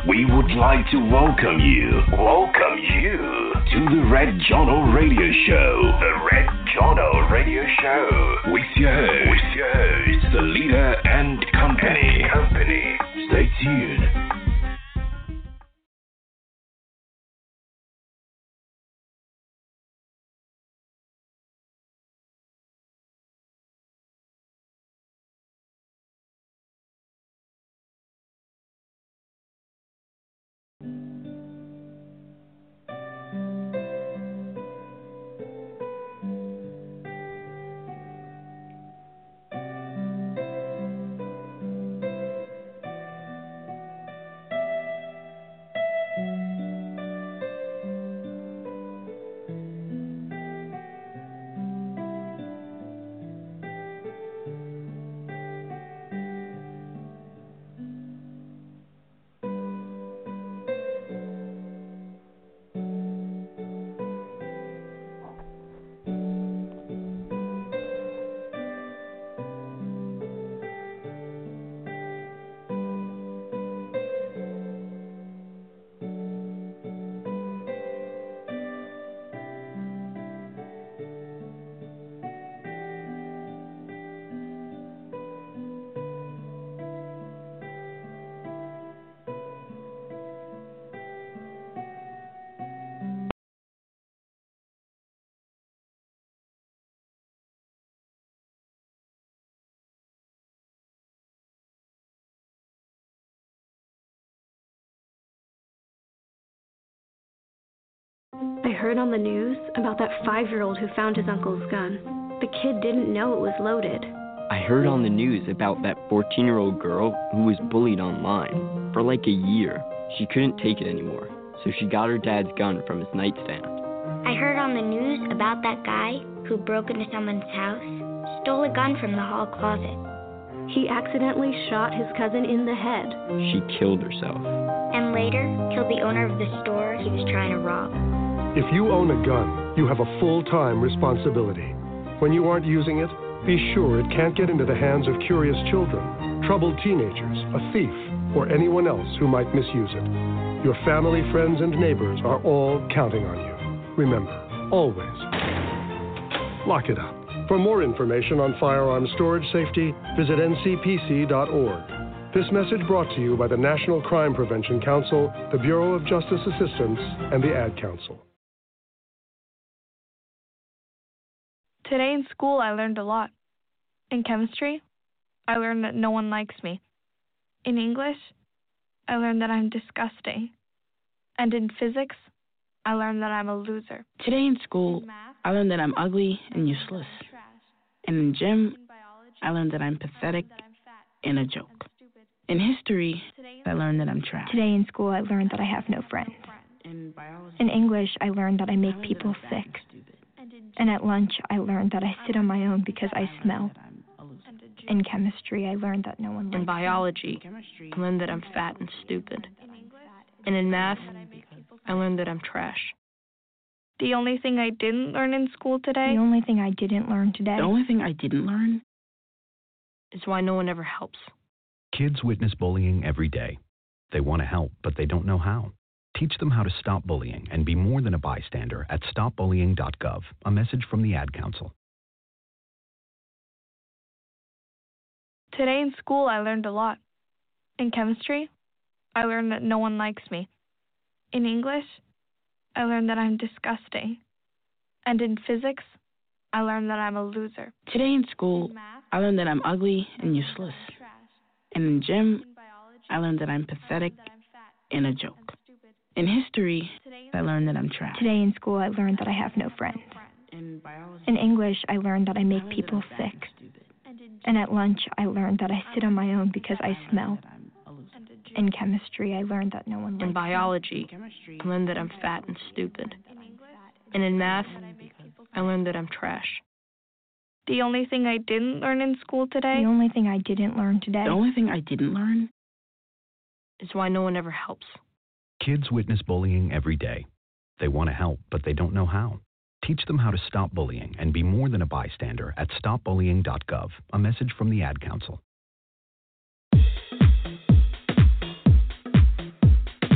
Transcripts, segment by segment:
We would like to welcome you to the Red Jono Radio Show. The Red Jono Radio Show with your host, the leader and company. Stay tuned. I heard on the news about that 5-year-old who found his uncle's gun. The kid didn't know it was loaded. I heard on the news about that 14-year-old girl who was bullied online for like a year. She couldn't take it anymore, so she got her dad's gun from his nightstand. I heard on the news about that guy who broke into someone's house, stole a gun from the hall closet. He accidentally shot his cousin in the head. She killed herself. And later, killed the owner of the store he was trying to rob. If you own a gun, you have a full-time responsibility. When you aren't using it, be sure it can't get into the hands of curious children, troubled teenagers, a thief, or anyone else who might misuse it. Your family, friends, and neighbors are all counting on you. Remember, always, lock it up. For more information on firearm storage safety, visit ncpc.org. This message brought to you by the National Crime Prevention Council, the Bureau of Justice Assistance, and the Ad Council. Today in school, I learned a lot. In chemistry, I learned that no one likes me. In English, I learned that I'm disgusting. And in physics, I learned that I'm a loser. Today in school, I learned that I'm ugly and useless. And in gym, I learned that I'm pathetic and a joke. In history, I learned that I'm trash. Today in school, I learned that I have no friends. In English, I learned that I make people sick. And at lunch, I learned that I sit on my own because I smell. In chemistry, I learned that no one likes me. In biology, I learned that I'm fat and stupid. And in math, I learned that I'm trash. The only thing I didn't learn in school today? The only thing I didn't learn today? The only thing I didn't learn? Is why no one ever helps. Kids witness bullying every day. They want to help, but they don't know how. Teach them how to stop bullying and be more than a bystander at stopbullying.gov. A message from the Ad Council. Today in school, I learned a lot. In chemistry, I learned that no one likes me. In English, I learned that I'm disgusting. And in physics, I learned that I'm a loser. Today in school, I learned that I'm ugly and useless. And in gym, I learned that I'm pathetic and a joke. In history, I learned that I'm trash. Today in school, I learned that I have no friends. In English, I learned that I make people sick. And at lunch, I learned that I sit on my own because I smell. In chemistry, I learned that no one likes me. In biology, I learned that I'm fat and stupid. And in math, I learned that I'm trash. The only thing I didn't learn in school today? The only thing I didn't learn today? The only thing I didn't learn? Is why no one ever helps. Kids witness bullying every day. They want to help, but they don't know how. Teach them how to stop bullying and be more than a bystander at stopbullying.gov. A message from the Ad Council.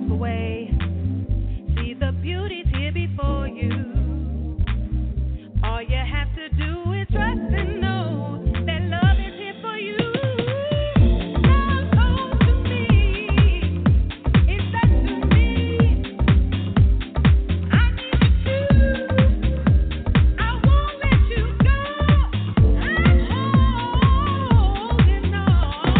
walk away. See the beauty's here before you. All you have to do is trust and know that love is here for you. Love calls to me. It says to me, I need you. I won't let you go. I'm holding on.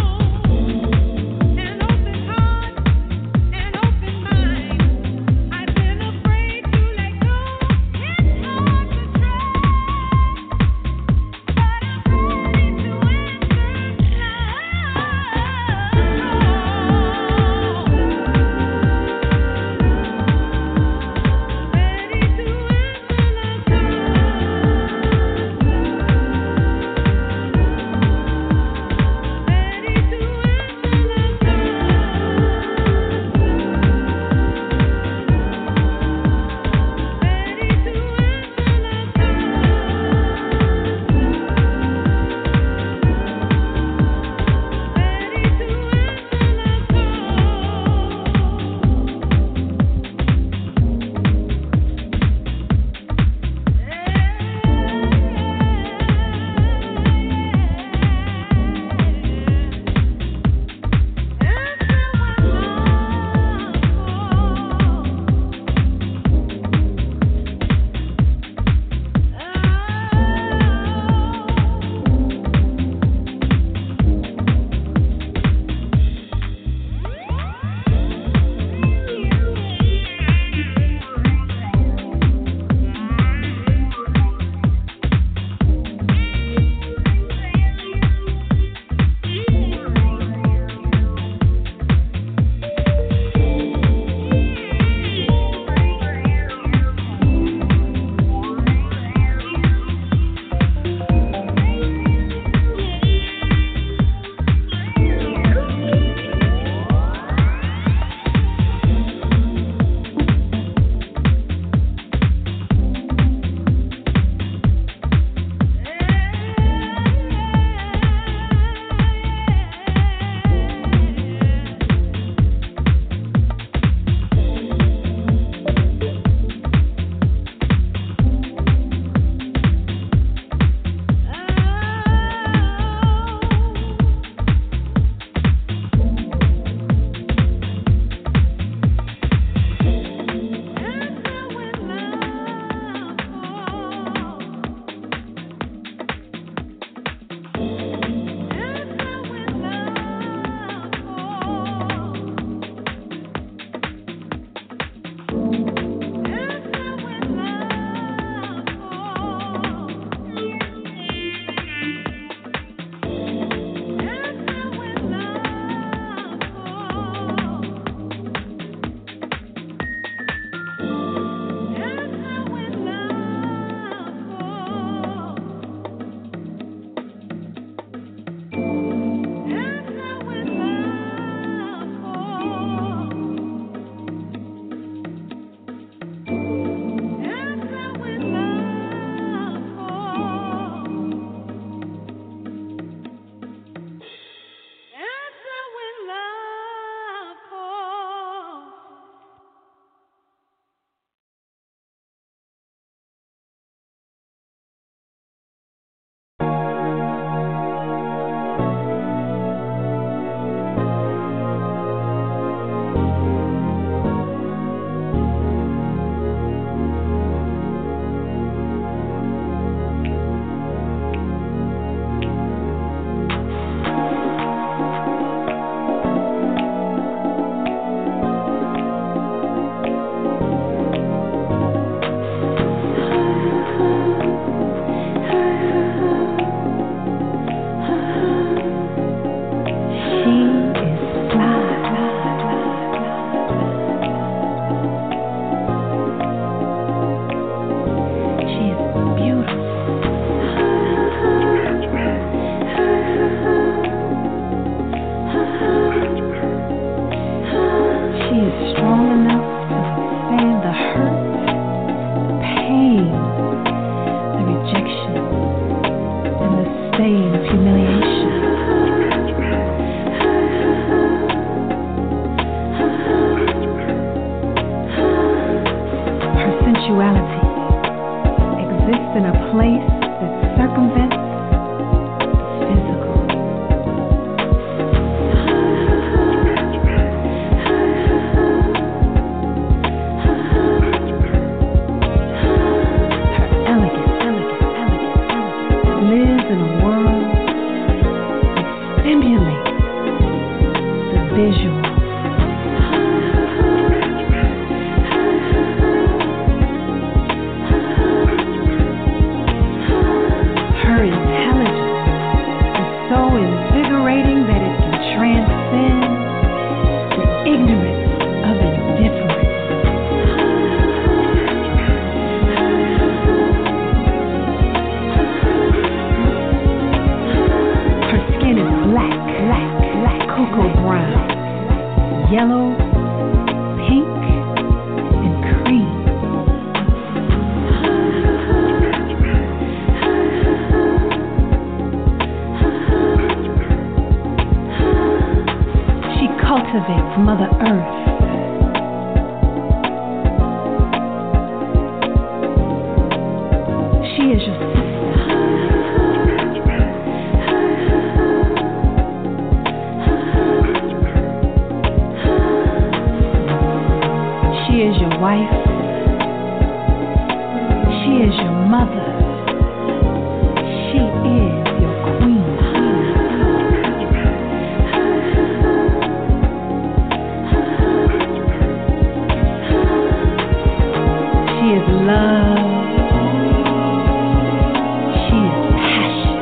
An open heart, an open mind. I've been afraid to let go. It's hard to trust, but I'm ready to answer spirituality exists in a place that circumvents the physical. Her elegance lives in a world that stimulates the visual. Her intelligence is so invigorating that it can transcend the ignorance of indifference. Her skin is black, cocoa brown, yellow, pink, and cream. She cultivates Mother Earth. She is your sister. She is your wife. She is your mother. She is your queen. She is love. She is passion.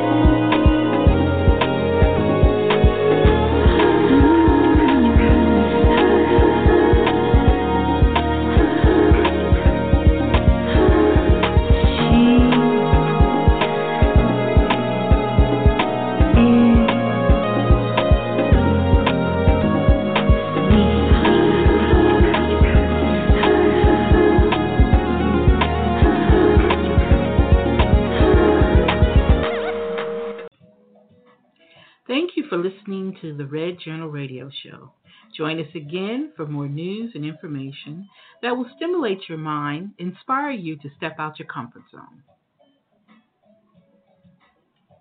Thank you for listening to the Red Journal Radio Show. Join us again for more news and information that will stimulate your mind, inspire you to step out your comfort zone.